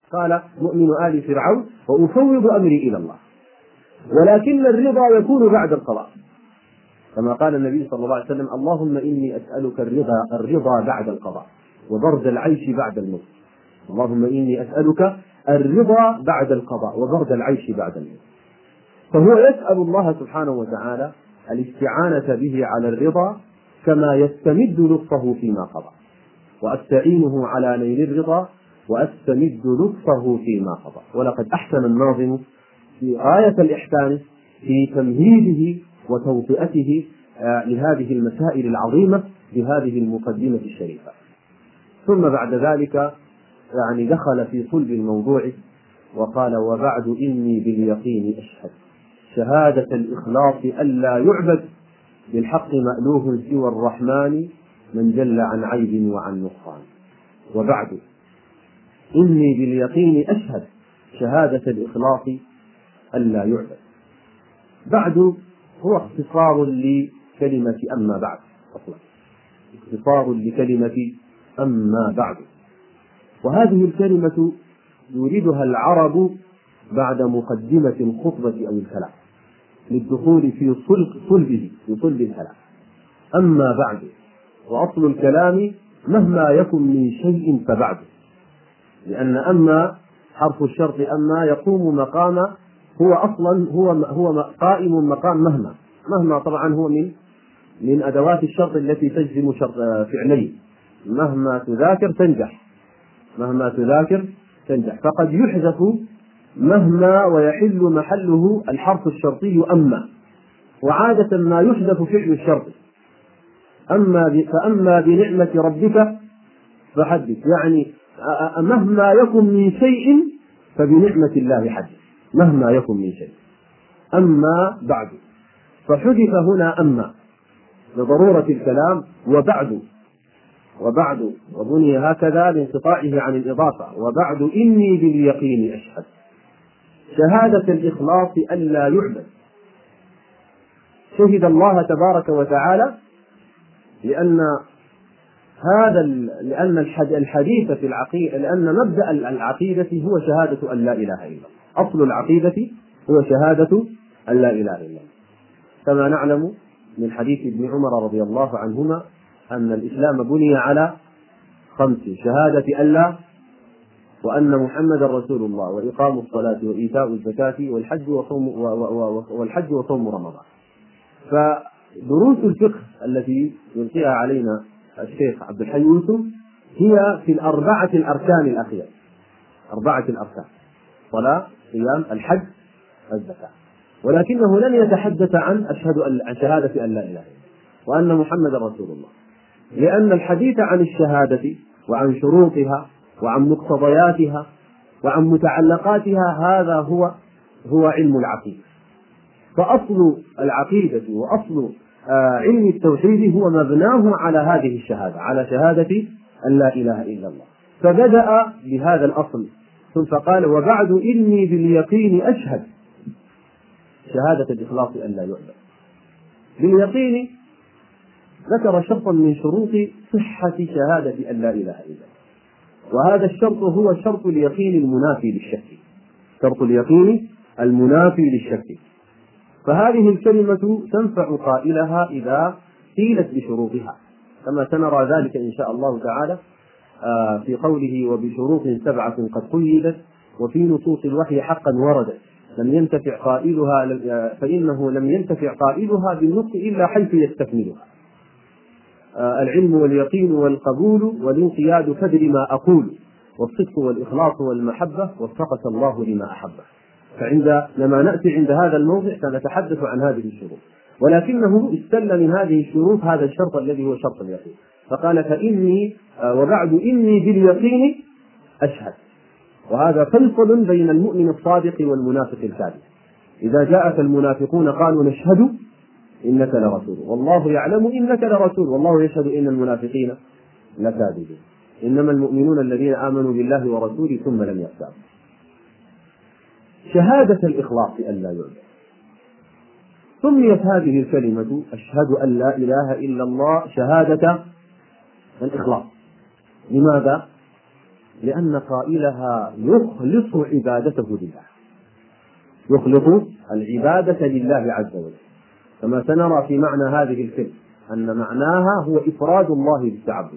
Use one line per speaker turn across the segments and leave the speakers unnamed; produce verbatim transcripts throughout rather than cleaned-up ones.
قال مؤمن آل فرعون وأفوض أمري إلى الله. ولكن الرضا يكون بعد القضاء، كما قال النبي صلى الله عليه وسلم اللهم إني أسألك الرضا الرضا بعد القضاء وبرد العيش بعد الموت. اللهم إني أسألك الرضا بعد القضاء وبرد العيش بعد الموت. فهو يسأل الله سبحانه وتعالى الاستعانة به على الرضا كما يستمد لطفه فيما قضى، وأستعينه على نيل الرضا وأستمد لطفه فيما قضى. ولقد أحسن الناظم في غاية الإحسان في تمهيده وتوطئته لهذه المسائل العظيمة بهذه المقدمة الشريفة. ثم بعد ذلك يعني دخل في صلب الموضوع وقال وبعد إني باليقين أشهد شهادة الإخلاص ألا يعبد بالحق مألوه سوى الرحمن من جل عن عيب وعن نقصان. وبعد إني باليقين أشهد شهادة الإخلاص ألا يعبد. بعد هو اختصار لكلمة أما بعد، أصلا اختصار لكلمة أما بعد، وهذه الكلمة يريدها العرب بعد مقدمة الخطبة أو الكلام للدخول في صلب صلبه في صلب الكلام. أما بعد، وأصل الكلام مهما يكن من شيء فبعد، لأن أما حرف الشرط أما يقوم مقام هو أصلا هو هو قائم مقام مهما مهما طبعا هو من من أدوات الشرط التي تجزم شرط فعلين، مهما تذاكر تنجح مهما تذاكر تنجح فقد يحذف مهما ويحل محله الحرف الشرطي أما، وعادة ما يحذف فعل الشرط. أما فأما بنعمة ربك فحدث، يعني مهما يكن من شيء فبنعمة الله حدث مهما يكن من شيء. أما بعد فحذف هنا أما لضرورة الكلام، وبعد وبعد وبني هكذا لانقطاعه عن الإضافة. وبعد إني باليقين أشهد شهادة الإخلاص ألا يعبد. شهد الله تبارك وتعالى لأن هذا لأن الحديث في العقيدة، لأن مبدأ العقيدة هو شهادة أن لا إله إلا الله. أصل العقيدة هو شهادة أن لا إله إلا الله، كما نعلم من حديث ابن عمر رضي الله عنهما أن الإسلام بني على خمس: شهادة أن لا، وأن محمد رسول الله، وإقام الصلاة، وإيتاء الزكاة، والحج وصوم والحج وصوم رمضان. فدروس الفقه التي يلقيها علينا الشيخ عبد الحي يوسف هي في الأربعة الأركان الأخيرة، أربعة الأركان: صلاة، صيام، الحج، الزكاة. ولكنه لم يتحدث عن أشهد أن عن شهادة أن لا إله إلا الله وأن محمد رسول الله، لأن الحديث عن الشهادة وعن شروطها وعن مقتضياتها وعن متعلقاتها هذا هو هو علم العقيدة. فأصل العقيدة وأصل علم التوحيد هو مبناه على هذه الشهادة، على شهادة أن لا إله إلا الله. فبدأ بهذا الأصل ثم فقال وبعد إني باليقين أشهد شهادة الإخلاص أن لا يعبد. باليقين ذكر شرطا من شروط صحة شهادة أن لا إله إلا الله، وهذا الشرط هو شرط اليقين المنافي للشك، شرط اليقين المنافي للشك. فهذه الكلمة تنفع قائلها إذا قيلت بشروطها، كما سنرى ذلك إن شاء الله تعالى في قوله وبشروط سبعة قد قيدت وفي نصوص الوحي حقا وردت لم ينتفع قائلها، فإنه لم ينتفع قائلها بالنطق إلا حيث يستكملها. العلم واليقين والقبول والانقياد فدر ما أقول والصدق والإخلاص والمحبة وفقك الله لما أحبه. فعند لما نأتي عند هذا الموضع سنتحدث عن هذه الشروط، ولكنه استل من هذه الشروط هذا الشرط الذي هو شرط اليقين، فقال فإني وبعد إني باليقين أشهد. وهذا فيصل بين المؤمن الصادق والمنافق الكاذب. إذا جاءك المنافقون قالوا نشهد إنك لرسول والله يعلم إنك لرسول والله يشهد إن المنافقين لكاذبون إنما المؤمنون الذين آمنوا بالله ورسوله ثم لم يرتابوا. شهادة الإخلاص أن لا يعبد. سميت هذه الكلمة أشهد أن لا إله إلا الله شهادة الإخلاص. لماذا؟ لأن قائلها يخلص عبادته لله، يخلص العبادة لله عز وجل، كما سنرى في معنى هذه الكلمة أن معناها هو إفراد الله بالتعبد.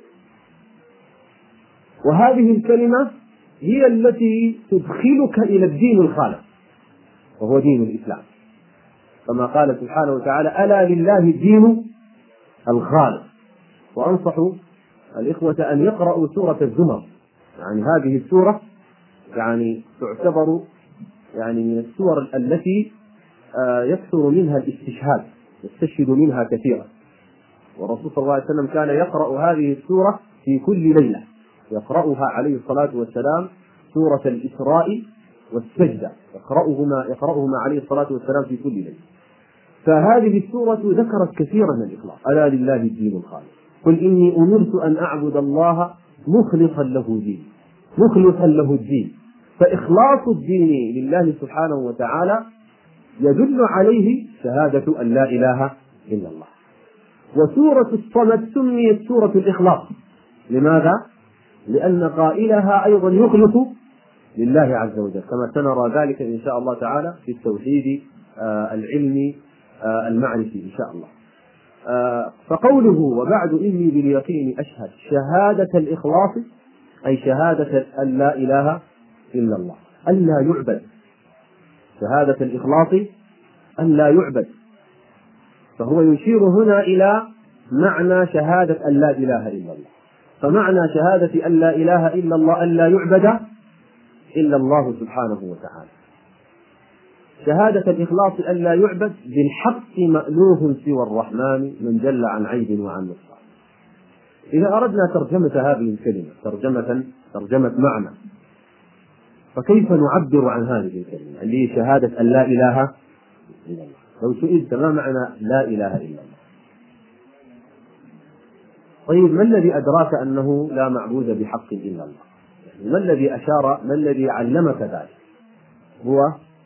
وهذه الكلمة هي التي تدخلك إلى الدين الخالص وهو دين الإسلام، كما قال سبحانه وتعالى: ألا لله الدين الخالص. وأنصح الإخوة أن يقرأوا سورة الزمر، يعني هذه السورة يعني تعتبر يعني من السور التي يكثر منها الاستشهاد، يستشهد منها كثيرا. والرسول صلى الله عليه وسلم كان يقرأ هذه السورة في كل ليلة، يقرأها عليه الصلاة والسلام سورة الإسراء والسجدة، يقرأهما يقرأهما عليه الصلاة والسلام في كل ليلة. فهذه السورة ذكرت كثيرا من الإخلاص: ألا لله الدين الخالص، قل إني أمرت أن أعبد الله مخلصا له دين، مخلصا له الدين. فإخلاص الدين لله سبحانه وتعالى يدل عليه شهادة أن لا إله إلا الله. وسورة الصمد سميت سورة الإخلاص، لماذا؟ لأن قائلها أيضا يخلص لله عز وجل، كما سنرى ذلك إن شاء الله تعالى في التوحيد آه العلمي آه المعرفي إن شاء الله. آه فقوله: وبعد إني باليقين أشهد، شهادة الإخلاص أي شهادة أن لا إله إلا الله، أن لا يعبد، شهادة الإخلاص أن لا يعبد. فهو يشير هنا إلى معنى شهادة أن لا إله إلا الله. فمعنى شهادة أن لا إله إلا الله أن لا يعبد إلا الله سبحانه وتعالى. شهادة الإخلاص أن لا يعبد بالحق مألوه سوى الرحمن من جل عن عيب وعن نقصان. إذا أردنا ترجمة هذه الكلمة ترجمة ترجمة معنى، فكيف نعبر عن هذه الكلمة اللي هي شهادة أن لا إله إلا الله؟ لو سئلت ما معنى لا إله إلا الله؟ طيب، ما الذي أدراك أنه لا معبود بحق إلا الله؟ ما الذي أشار ما الذي علمك ذلك؟ هو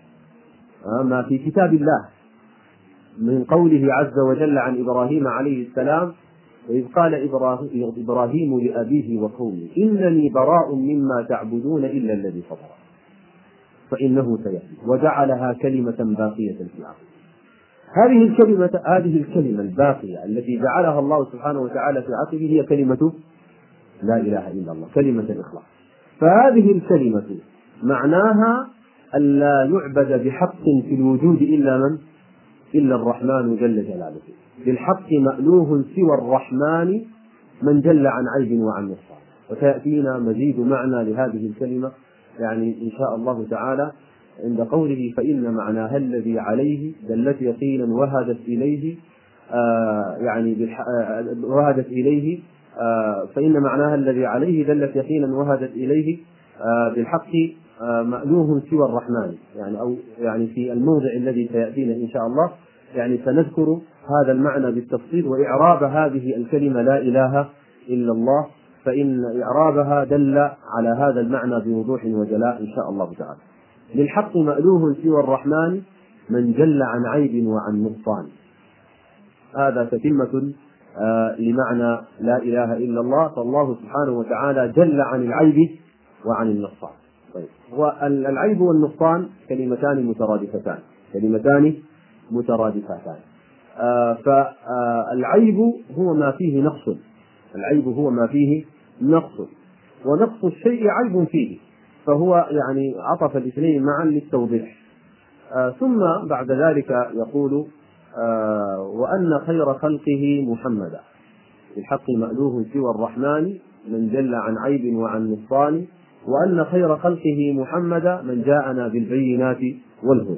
ما في كتاب الله من قوله عز وجل عن إبراهيم عليه السلام: وإذ قال إبراهيم لأبيه وقومه إنني براء مما تعبدون إلا الذي فطر فإنه سيهدي وجعلها كلمة باقية في العقل. هذه الكلمة هذه الكلمة الباقية التي جعلها الله سبحانه وتعالى في عقله هي كلمة لا إله إلا الله، كلمة الإخلاص. فهذه الكلمة معناها أن لا يعبد بحق في الوجود إلا من إلا الرحمن جل جلاله، بالحق مألوه سوى الرحمن من جل عن عيب وعن نقصان. وسيأتينا مزيد معنى لهذه الكلمة يعني إن شاء الله تعالى عند قوله: فإن معناها الذي عليه دلت يقينا وهدت إليه آه يعني آه وهدت إليه آه فإن معناها الذي عليه دلت يقينا وهدت إليه آه بالحق آه مألوه سوى الرحمن، يعني أو يعني في الموضع الذي سيأتينا إن شاء الله يعني سنذكر هذا المعنى بالتفصيل وإعراب هذه الكلمة لا إله إلا الله، فإن إعرابها دل على هذا المعنى بوضوح وجلاء إن شاء الله تعالى. للحق مألوه سوى الرحمن من جل عن عيب وعن نقصان. هذا تتمة آه لمعنى لا إله إلا الله، فالله سبحانه وتعالى جل عن العيب وعن النقصان. طيب، والعيب والنقصان كلمتان مترادفتان كلمتان مترادفتان آه فالعيب هو ما فيه نقص، العيب هو ما فيه نقص، ونقص الشيء عيب فيه، فهو يعني عطف الاثنين معا للتوضيح. آه ثم بعد ذلك يقول: آه وأن خير خلقه محمدا بالحق مألوه سوى الرحمن من جل عن عيب وعن نقصان، وأن خير خلقه محمدا من جاءنا بالبينات والهدى.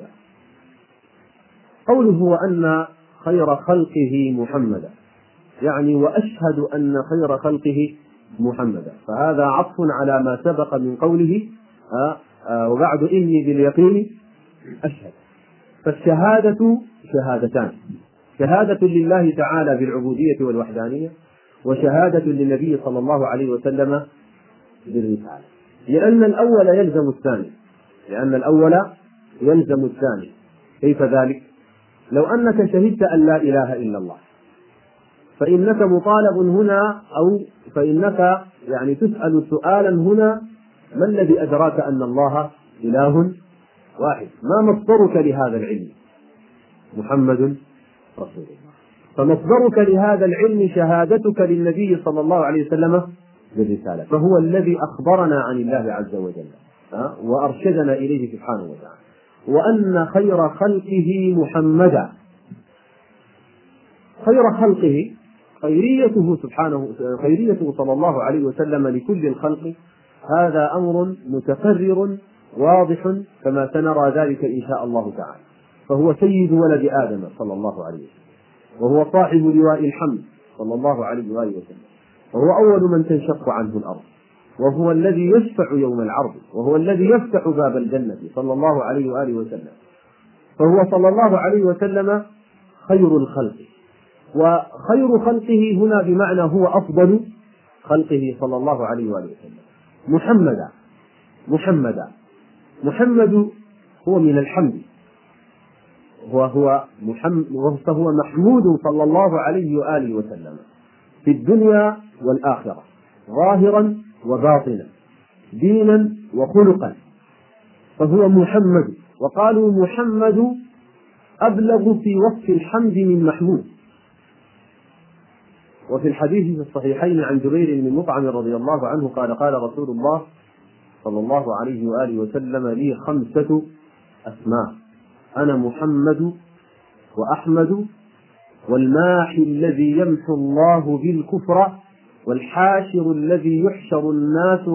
قوله وأن خير خلقه محمدا يعني وأشهد أن خير خلقه محمدا، فهذا عطف على ما سبق من قوله آه آه وبعد إني باليقين أشهد. فالشهادة شهادتان: شهادة لله تعالى بالعبودية والوحدانية، وشهادة للنبي صلى الله عليه وسلم بالرسالة، لأن الأول يلزم الثاني لأن الأول يلزم الثاني. كيف ذلك؟ لو أنك شهدت أن لا إله إلا الله فإنك مطالب هنا، أو فإنك يعني تسأل سؤالا هنا: ما الذي أدراك أن الله إله واحد؟ ما مصدرك لهذا العلم؟ محمد رسول الله. فمصدرك لهذا العلم شهادتك للنبي صلى الله عليه وسلم بالرسالة، فهو الذي أخبرنا عن الله عز وجل وأرشدنا إليه سبحانه وتعالى، وأن خير خلقه محمدا. خير خلقه خيريته سبحانه خيريته صلى الله عليه وسلم لكل الخلق، هذا أمر متكرر واضح كما سنرى ذلك إن شاء الله تعالى. فهو سيد ولد آدم صلى الله عليه وسلم، وهو صاحب لواء الحمد صلى الله عليه وآله وسلم، وهو أول من تنشق عنه الأرض، وهو الذي يشفع يوم العرض، وهو الذي يفتح باب الجنة صلى الله عليه وآله وسلم. فهو صلى الله عليه وسلم خير الخلق، وخير خلقه هنا بمعنى هو أفضل خلقه صلى الله عليه وآله وسلم. محمدا محمدا محمد هو من الحمد، وهو محمد فهو محمود صلى الله عليه وآله وسلم في الدنيا والآخرة، ظاهرا وباطنا، دينا وخلقا، فهو محمد. وقالوا محمد أبلغ في وصف الحمد من محمود. وفي الحديث في الصحيحين عن جبير بن مطعم رضي الله عنه قال: قال رسول الله صلى الله عليه وآله وسلم: لي خمسة أسماء، أنا محمد وأحمد والماحي الذي يمحو الله بالكفر والحاشر الذي يحشر الناس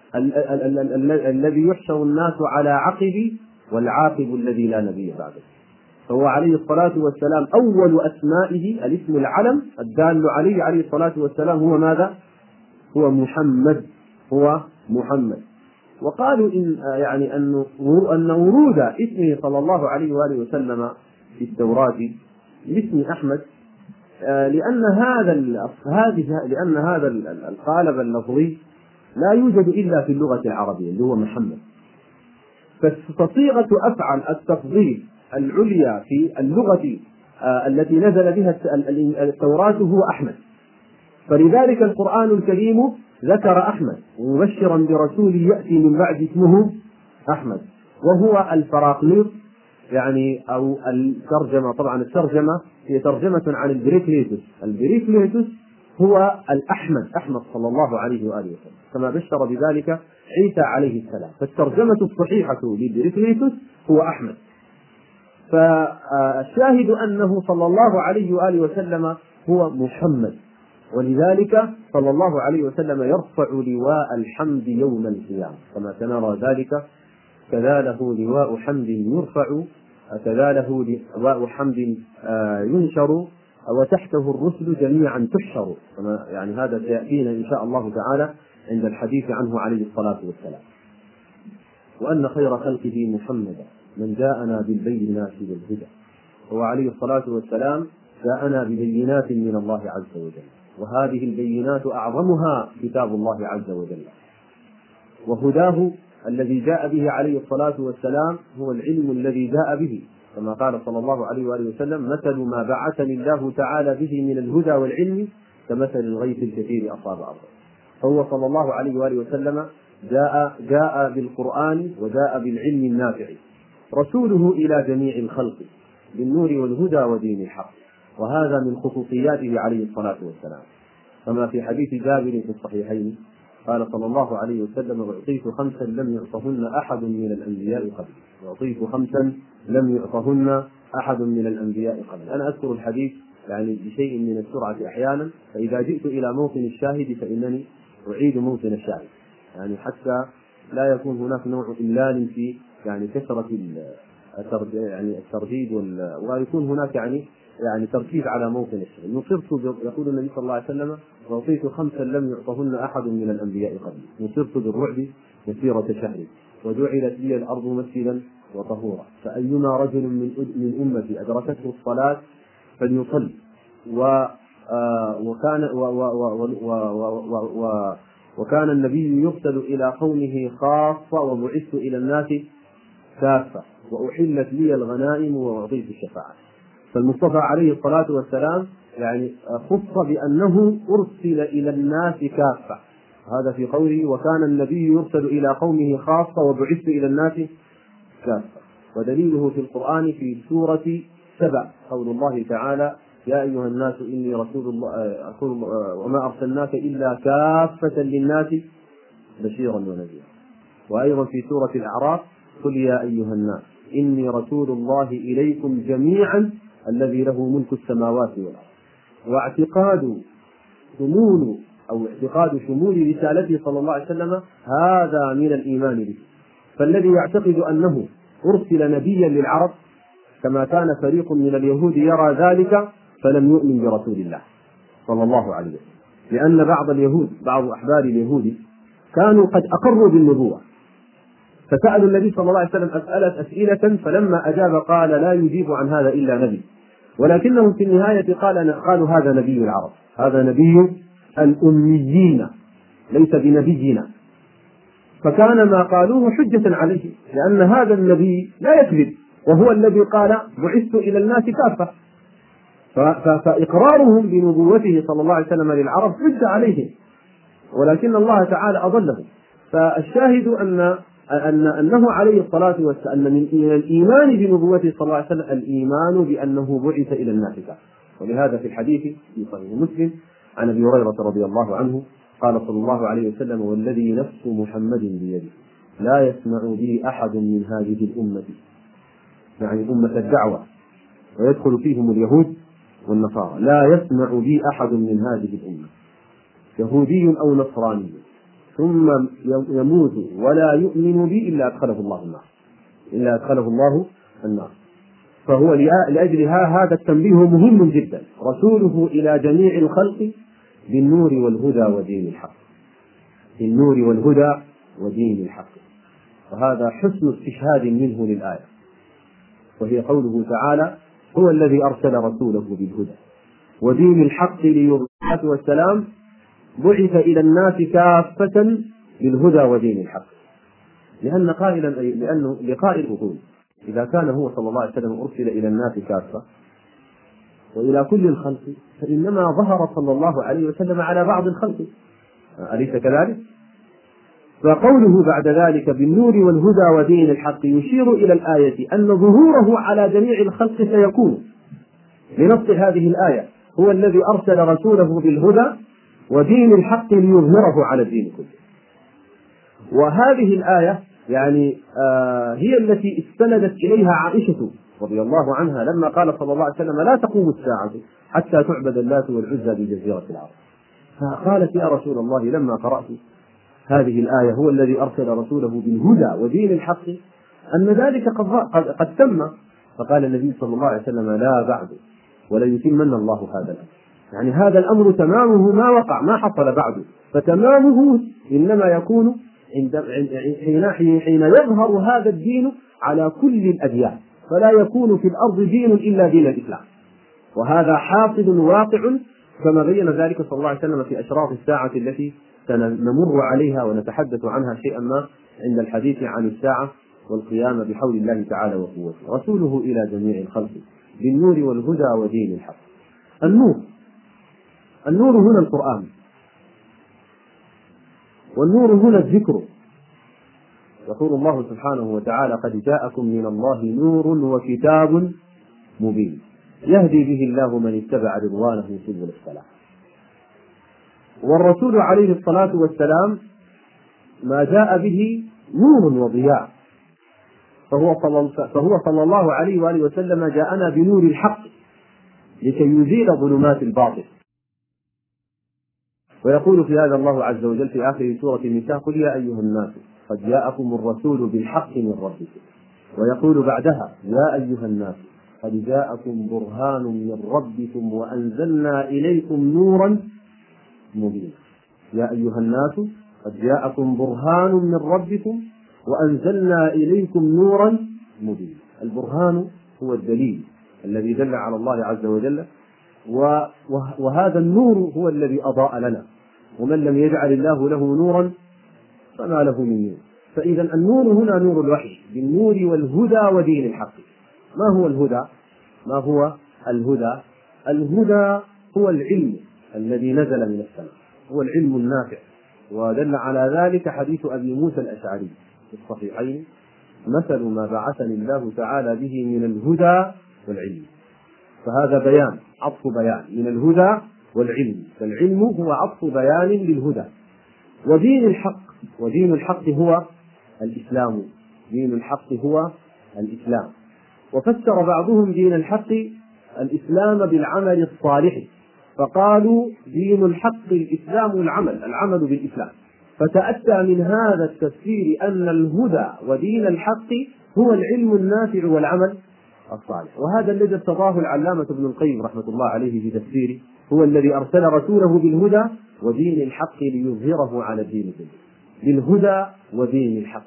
الذي يحشر الناس على عقبي والعاقب الذي لا نبي بعده. فهو عليه الصلاة والسلام أول أسمائه الاسم العلم الدال عليه عليه الصلاة والسلام هو ماذا؟ هو محمد، هو محمد. وقالوا إن يعني أن أن ورود اسمه صلى الله عليه وآله وسلم في التوراة باسم أحمد لأن هذا هذه لأن هذا القالب اللفظي لا يوجد إلا في اللغة العربية اللي هو محمد. فصيغة أفعل التفضيل العليا في اللغة التي نزل بها التوراة هو أحمد، فلذلك القرآن الكريم ذكر أحمد مبشرا برسول يأتي من بعد اسمه أحمد، وهو الفراقليط يعني أو الترجمة. طبعا الترجمة هي ترجمة عن البريكليتوس. البريكليتوس هو الأحمد، أحمد صلى الله عليه وآله وسلم، كما بشر بذلك عيسى عليه السلام. فالترجمة الصحيحة لبريكليتوس هو أحمد. فالشاهد أنه صلى الله عليه وآله وسلم هو محمد، ولذلك صلى الله عليه وسلم يرفع لواء الحمد يوم القيامة كما سنرى ذلك. كذا له لواء حمد يرفع، كذا له لواء حمد ينشر، وتحته الرسل جميعا تحشر، كما يعني هذا سيأتينا إن شاء الله تعالى عند الحديث عنه عليه الصلاة والسلام. وأن خير خلقه محمدا من جاءنا بالبينات والهدى. هو عليه الصلاة والسلام جاءنا ببينات من الله عز وجل، وهذه البينات أعظمها كتاب الله عز وجل، وهداه الذي جاء به عليه الصلاة والسلام هو العلم الذي جاء به، كما قال صلى الله عليه وآله وسلم: مثل ما بعثني الله تعالى به من الهدى والعلم كمثل الغيث الكثير أصاب أرضا. فهو صلى الله عليه وآله وسلم جاء جاء بالقرآن وجاء بالعلم النافع، رسوله إلى جميع الخلق بالنور والهدى ودين الحق، وهذا من خصوصياته عليه الصلاة والسلام. كما في حديث جابر في الصحيحين قال صلى الله عليه وسلم: أعطيت خمسا لم يعطهن أحد من الأنبياء قبل. أعطيت خمسا لم يعطهن أحد من الأنبياء قبل. أنا أذكر الحديث يعني بشيء من السرعة أحيانا، فإذا جئت إلى موطن الشاهد فإنني أعيد موطن الشاهد، يعني حتى لا يكون هناك نوع إملال في يعني كثرة يعني الترديد، ويكون هناك يعني يعني تركيز على موطن الشاهد. نصرت، يقول النبي صلى الله عليه وسلم: أعطيت خمسا لم يعطهن أحد من الأنبياء قبلي، نصرت بالرعب مسيرة شهر، وجعلت لي الأرض مسجدا وطهورا، فأيما رجل من من أمتي أدركته الصلاة فليصلي. وكان وكان النبي يرسل إلى قومه خاصة وبعثت إلى الناس كافة، وأحلت لي الغنائم وأعطيت الشفاعة. فالمصطفى عليه الصلاة والسلام يعني خص بأنه أرسل إلى الناس كافة، هذا في قوله وكان النبي يرسل إلى قومه خاصة وبعثت إلى الناس كافة. ودليله في القرآن في سورة سبع قول الله تعالى يا أيها الناس إني رسول الله أقول وما أرسلناك إلا كافة للناس بشيرا ونذيرا. وأيضا في سورة الأعراف قل يا أيها الناس إني رسول الله إليكم جميعا الذي له ملك السماوات والأرض. واعتقاد شمول أو اعتقاد شمول رسالته صلى الله عليه وسلم هذا من الإيمان به. فالذي يعتقد أنه أرسل نبيا للعرب كما كان فريق من اليهود يرى ذلك فلم يؤمن برسول الله صلى الله عليه وسلم، لأن بعض اليهود بعض أحبار اليهود كانوا قد أقروا بالنبوة فسألوا النبي صلى الله عليه وسلم أسألة أسئلة فلما أجاب قال لا يجيب عن هذا إلا نبي، ولكنهم في النهاية قال قالوا هذا نبي العرب، هذا نبي الأميين ليس بنبينا، فكان ما قالوه حجة عليه لأن هذا النبي لا يكذب وهو الذي قال بعثت إلى الناس كافة، فإقرارهم بنبوته صلى الله عليه وسلم للعرب حجة عليهم، ولكن الله تعالى أضلهم. فالشاهد أن أن أنه عليه الصلاة والسلام أن من الإيمان بنبوته صلى الله عليه وسلم الإيمان بأنه بعث إلى الناس كافة. ولهذا في الحديث في صحيح مسلم عن أبي هريرة رضي الله عنه قال صلى الله عليه وسلم والذي نفس محمد بيده لا يسمع به أحد من هذه الأمة، يعني أمة الدعوة ويدخل فيهم اليهود والنصارى، لا يسمع بي أحد من هذه الأمة يهودي أو نصراني ثم يموت ولا يؤمن بي إلا أدخله الله النار إلا أدخله الله النار. فهو لأجلها هذا التنبيه مهم جدا، رسوله إلى جميع الخلق بالنور والهدى ودين الحق، بالنور والهدى ودين الحق. وهذا حسن استشهاد منه للآية، وهي قوله تعالى هو الذي أرسل رسوله بالهدى ودين الحق ليظهره والسلام بعث إلى الناس كافة بالهدى ودين الحق. لأن قائلا لأنه لقائل يقول إذا كان هو صلى الله عليه وسلم أرسل إلى الناس كافة وإلى كل الخلق فإنما ظهر صلى الله عليه وسلم على بعض الخلق، أليس كذلك؟ فقوله بعد ذلك بالنور والهدى ودين الحق يشير إلى الآية أن ظهوره على جميع الخلق سيكون لنص هذه الآية هو الذي أرسل رسوله بالهدى ودين الحق ليظهره على الدين كله. وهذه الآية يعني آه هي التي استندت إليها عائشة رضي الله عنها لما قال صلى الله عليه وسلم لا تقوم الساعة حتى تعبد اللات والعزى بجزيرة العرب، فقالت يا رسول الله لما قرأت هذه الآية هو الذي أرسل رسوله بالهدى ودين الحق أن ذلك قد, قد, قد تم، فقال النبي صلى الله عليه وسلم لا بعد وليتمن الله هذا الأمر، يعني هذا الأمر تمامه ما وقع ما حصل بعده، فتمامه إنما يكون عند حين حين يظهر هذا الدين على كل الأديان، فلا يكون في الأرض دين إلا دين الإسلام، وهذا حاصل واقع كما بين ذلك صلى الله عليه وسلم في أشراط الساعة التي سنمر عليها ونتحدث عنها شيئا ما عند الحديث عن الساعة والقيامة بحول الله تعالى وقوته. رسوله إلى جميع الخلق بالنور والهدى ودين الحق. النور النور هنا القرآن، والنور هنا الذكر. يقول الله سبحانه وتعالى قد جاءكم من الله نور وكتاب مبين يهدي به الله من اتبع رضوانه سبل السلام. والرسول عليه الصلاة والسلام ما جاء به نور وضياء، فهو صلى, فهو صلى الله عليه وآله وسلم جاءنا بنور الحق لكي يزيل ظلمات الباطل. ويقول في هذا الله عز وجل في آخر سورة النساء قل يا أيها الناس قد جاءكم الرسول بالحق من ربكم، ويقول بعدها يا أيها الناس قد جاءكم برهان من ربكم وأنزلنا إليكم نورا مبينا. يا أيها الناس قد جاءكم برهان من ربكم وأنزلنا إليكم نورا مبينا. البرهان هو الدليل الذي دل على الله عز وجل، وهذا النور هو الذي أضاء لنا، ومن لم يجعل الله له نورا فما له من نور. فإذا النور هنا نور الوحي بالنور والهدى ودين الحق. ما هو الهدى؟ ما هو الهدى؟ الهدى هو العلم الذي نزل من السماء، هو العلم النافع، ودل على ذلك حديث أبي موسى الأشعري في الصحيحين: مثل ما بعثني الله تعالى به من الهدى والعلم. فهذا بيان، عطف بيان من الهدى والعلم، فالعلم هو عطف بيان للهدى. ودين الحق، ودين الحق هو الإسلام، دين الحق هو الإسلام. وفسر بعضهم دين الحق الإسلام بالعمل الصالح، فقالوا دين الحق الإسلام العمل، العمل بالإسلام. فتأتى من هذا التفسير أن الهدى ودين الحق هو العلم النافع والعمل الصالح. وهذا الذي ارتضاه العلامة ابن القيم رحمة الله عليه في تفسيره: هو الذي أرسل رسوله بالهدى ودين الحق ليظهره على الدين كله، بالهدى ودين الحق.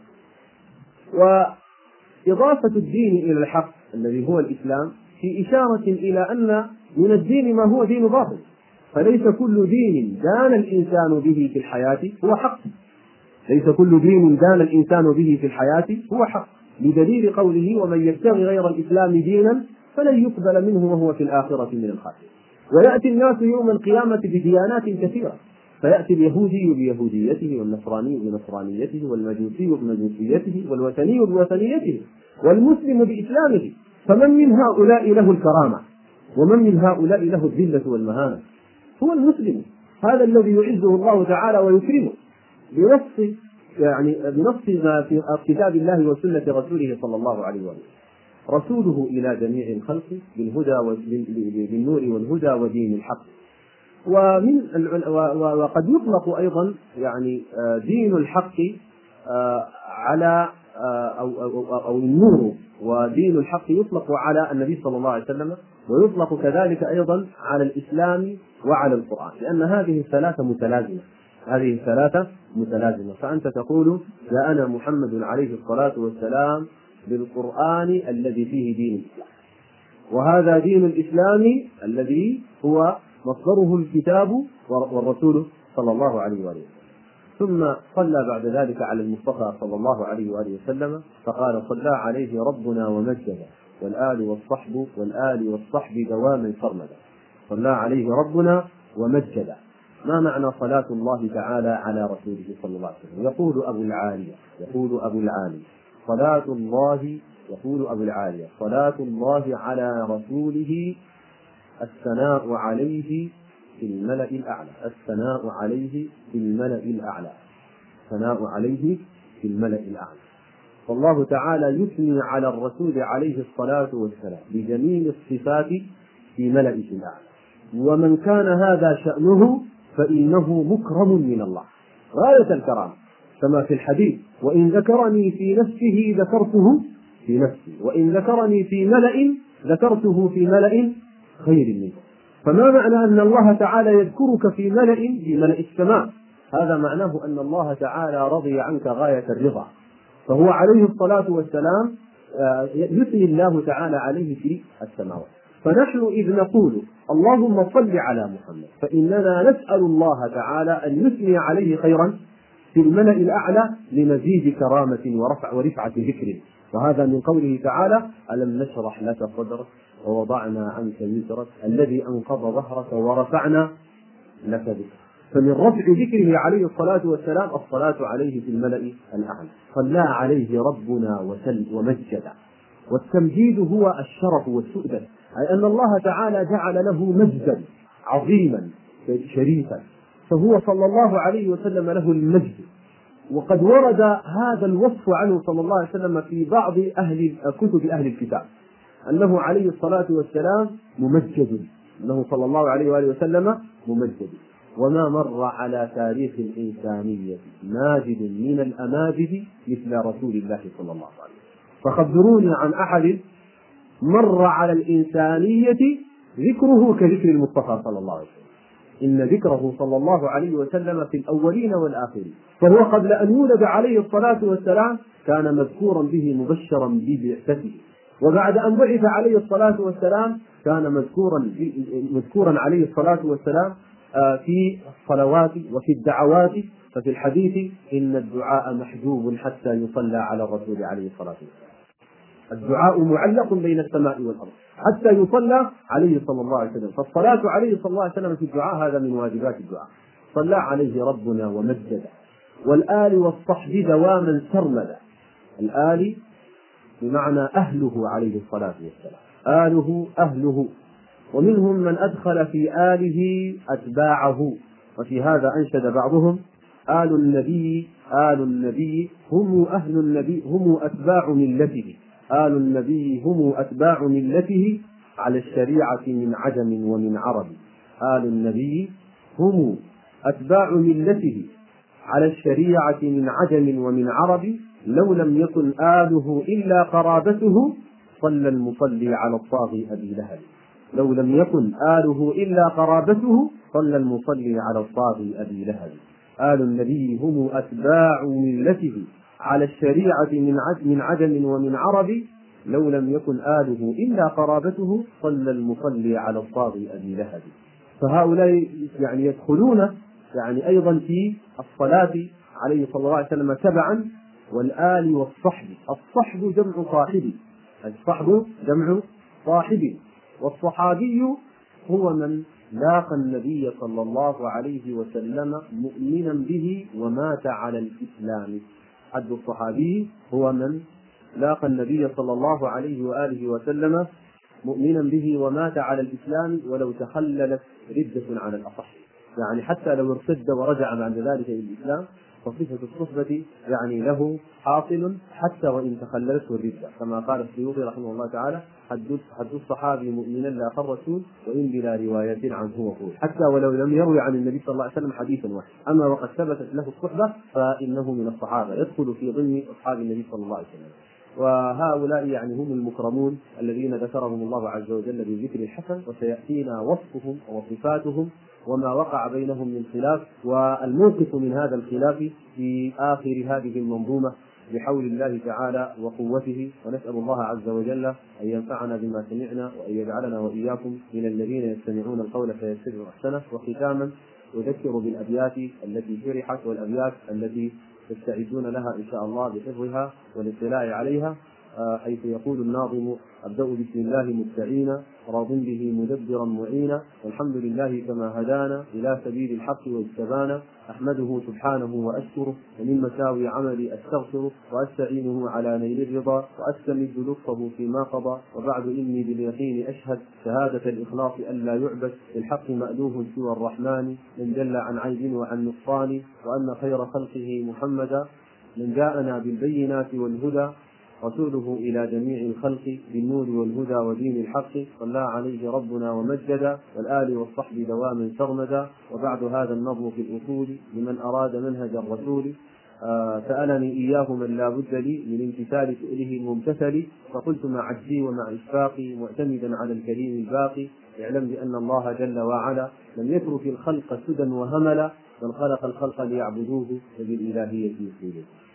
وإضافة الدين إلى الحق الذي هو الإسلام في إشارة إلى أن من الدين ما هو دين باطل، فليس كل دين دان الإنسان به في الحياة هو حق، ليس كل دين دان الإنسان به في الحياة هو حق، بدليل قوله: ومن يبتغي غير الإسلام دينا فلن يقبل منه وهو في الآخرة من الخاسرين. ويأتي الناس يوم القيامة بديانات كثيرة، فيأتي اليهودي بيهوديته، والنصراني بنصرانيته، والمجوسي بمجوسيته، والوثني بوثنيته، والمسلم بإسلامه، فمن من هؤلاء له الكرامة ومن من هؤلاء له الذلة والمهانة؟ هو المسلم، هذا الذي يعزه الله تعالى ويكرمه بنص يعني بنص ما في كتاب الله وسنة رسوله صلى الله عليه وسلم. رسوله إلى جميع الخلق بالهدى بالنور والهدى ودين الحق. ومن وقد يطلق أيضا يعني دين الحق على أو أو أو النور ودين الحق يطلق على النبي صلى الله عليه وسلم، ويطلق كذلك أيضا على الإسلام وعلى القرآن، لأن هذه الثلاثة متلازمة، هذه الثلاثة متلازمة. فأنت تقول: جاءنا محمد عليه الصلاة والسلام بالقرآن الذي فيه دين الإسلام، وهذا دين الإسلام الذي هو مصدره الكتاب والرسول صلى الله عليه وآله وسلم. ثم صلى بعد ذلك على المصطفى صلى الله عليه وآله وسلم، فقال: صلى عليه ربنا ومجد، والآل والصحب والآل والصحب دواما سرمدا. صلى عليه ربنا ومجد. ما معنى صلاة الله تعالى على رسوله صلى الله عليه وسلم؟ يقول أبو العالية يقول أبو العالية صلاة الله يقول أبو العالية صلاة الله على رسوله الثناء عليه في الملأ الأعلى، الثناء عليه في الملأ الأعلى، الثناء عليه في الملأ الأعلى. فالله تعالى يثني على الرسول عليه الصلاة والسلام بجميل الصفات في ملأ الأعلى، ومن كان هذا شأنه فإنه مكرم من الله غاية الكرام، كما في الحديث: وإن ذكرني في نفسه ذكرته في نفسي، وإن ذكرني في ملأ ذكرته في ملأ خير منه. فما معنى أن الله تعالى يذكرك في ملأ في ملأ السماء؟ هذا معناه أن الله تعالى رضي عنك غاية الرضا، فهو عليه الصلاة والسلام يثني الله تعالى عليه في السماوات. فنحن إذ نقول اللهم صل على محمد فإننا نسأل الله تعالى أن يثني عليه خيرا في الملأ الأعلى لمزيد كرامة ورفع ورفعة ذكره. وهذا من قوله تعالى: ألم نشرح لك صدرك ووضعنا عنك وزرك الذي أنقض ظهرك ورفعنا لك ذكرك. فمن رفع ذكره عليه الصلاة والسلام الصلاة عليه في الملأ الأعلى. صلى عليه ربنا وسل ومجد. والتمجيد هو الشرف والسؤدد، أي أن الله تعالى جعل له مجدا عظيما شريفا، فهو صلى الله عليه وسلم له المجد. وقد ورد هذا الوصف عنه صلى الله عليه وسلم في بعض أهل كتب أهل الكتاب أنه عليه الصلاة والسلام ممجد، أنه صلى الله عليه وآله وسلم ممجد. وما مر على تاريخ الإنسانية ماجد من الأماجد مثل رسول الله صلى الله عليه وسلم. فخبروني عن أحد مر على الإنسانية ذكره كذكر المصطفى صلى الله عليه وسلم. إن ذكره صلى الله عليه وسلم في الأولين والآخرين، فهو قبل أن يولد عليه الصلاة والسلام كان مذكورا به مبشرا ببعثته، وبعد أن بعث عليه الصلاة والسلام كان مذكورا مذكورا عليه الصلاة والسلام في الصلوات وفي الدعوات. ففي الحديث: إن الدعاء محجوب حتى يصلى على الرسول عليه الصلاة والسلام. الدعاء معلق بين السماء والأرض حتى يصلى عليه صلى الله عليه وسلم. فالصلاة عليه صلى الله عليه وسلم في الدعاء هذا من واجبات الدعاء. صلى عليه ربنا ومجد. والآل والصحب دواما سرمدا. الآل بمعنى أهله عليه الصلاة والسلام، آله أهله، ومنهم من أدخل في آله أتباعه. وفي هذا أنشد بعضهم: آل النبي آل النبي هم أهل النبي هم أتباع ملته، آل النبي هم أتباع ملته على الشريعة من عجم ومن عرب. آل النبي هم أتباع ملته على الشريعة من عجم ومن عرب، لو لم يكن آله إلا قرابته صلى المصلي على الطاغي أبي لهب. لو لم يكن آله إلا قرابته صلى المصلي على الطاغي أبي لهب. آل النبي هم أتباع ملته على الشريعة من عجم ومن عرب، لو لم يكن آله إلا قرابته صلى المصلي على الطاغي أبي لهب. فهؤلاء يعني يدخلون يعني أيضا في الصلاة عليه صلى الله عليه وسلم تبعا. والآل والصحب، الصحب جمع صاحب، الصحب جمع صاحب. والصحابي هو من لاقى النبي صلى الله عليه وسلم مؤمنا به ومات على الإسلام. حد الصحابي هو من لاقى النبي صلى الله عليه وآله وسلم مؤمنا به ومات على الإسلام ولو تخللت ردة على الأصح، يعني حتى لو ارتد ورجع بعد ذلك إلى الإسلام فصفة الصحبة يعني له حاصل حتى وإن تخللته الردة، كما قال السيوطي رحمه الله تعالى: حد الصحابي مؤمنا لا الرسول وإن بلا رواية عنه وقول، حتى ولو لم يروي عن النبي صلى الله عليه وسلم حديثا واحد، أما وقد ثبتت له الصحبة فإنه من الصحابة، يدخل في ضمن أصحاب النبي صلى الله عليه وسلم. وهؤلاء يعني هم المكرمون الذين ذكرهم الله عز وجل بالذكر الحسن، وسيأتينا وصفهم وصفاتهم وما وقع بينهم من خلاف، والموقف من هذا الخلاف في آخر هذه المنظومة بحول الله تعالى وقوته. ونسأل الله عز وجل أن ينفعنا بما سمعنا وأن يجعلنا وإياكم من الذين يستمعون القول فيتبعون أحسنه. وختاما أذكر بالأبيات التي شرحت والأبيات التي تستعدون لها إن شاء الله بحفظها والاطلاع عليها، حيث يقول الناظم: أبدأ بسم الله مستعينا راض به مدبرا معينا، والحمد لله كما هدانا إلى سبيل الحق واجتبانا، أحمده سبحانه وأشكره ومن مساوي عملي أستغفره، وأستعينه على نيل الرضا وأستمد لطفه فيما قضى، وبعد إني باليقين أشهد شهادة الإخلاص أن لا يعبد بالحق مألوه سوى الرحمن من جل عن عيب وعن نقصان، وأن خير خلقه محمدا من جاءنا بالبينات والهدى، رسوله إلى جميع الخلق بالنور والهدى ودين الحق، صلى عليه ربنا ومجدا، والآل والصحب دواما سرمدا. وبعد هذا النظم في الأصول لمن أراد منهج الرسول، آه سألني إياه من لا بد لي من امتثال سؤله الممتثل، فقلت مع عجزي ومع إشفاقي معتمدا على الكريم الباقي: اعلم بأن الله جل وعلا لم يترك الخلق سدى وهملا، بل خلق الخلق ليعبدوه وبالإلهية يسيره.